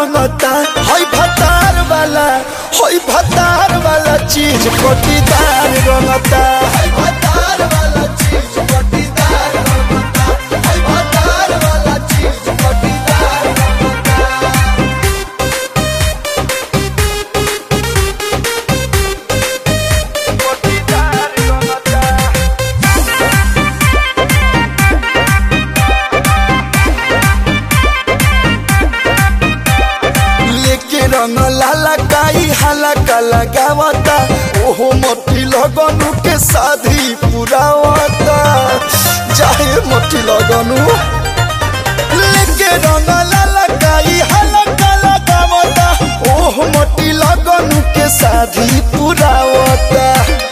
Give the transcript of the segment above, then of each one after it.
रंगता हई भतार वाला चीज पटीदार रंगता हई भतार वाला चीज पटीदार रंगता हई भतार वाला चीज पटीदार रंगता रंग लाला काई हल्का लगावता ओहो मोटी लगनु के शादी पुरावता चाहे मोटी लगनु लेके रंग लाला काई हल्का लगावता ओहो मोटी लगनु के शादी पुरावता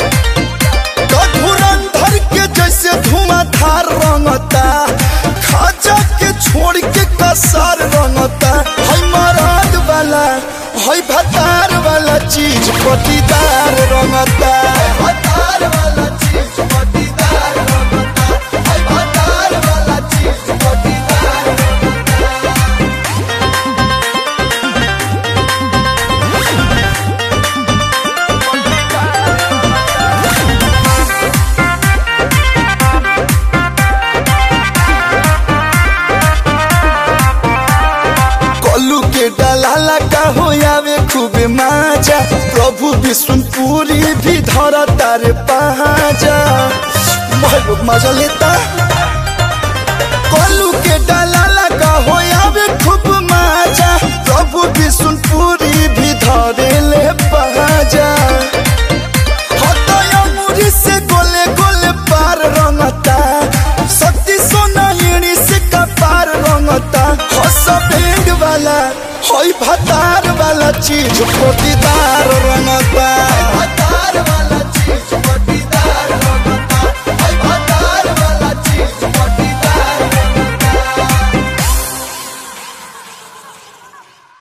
धुरंधर के जैसे धुआंधार रंगता खाजा के छोड़ के कसार रंगता हई मराद वाला हई भतार वाला चीज पटीदार रंगता भतार वाला चीज पटीदार रंगता हई भतार वाला चीज पटीदार रंगता कल्लू के डाला का होयावे खूबे माजा प्रभु विष्णुपुरी भी धरा तारे पहाजा महबूब मजा लेता कल्लू के डाला का होयावे खूब माजा प्रभु विष्णुपुरी भी धरे ले पहाजा हतया मुरी से गोले गोले पार रंगता शक्ति सोना एड़ी से कपार रंगता हस भेंग वाला हई भतार वाला चीज पटीदार रंगता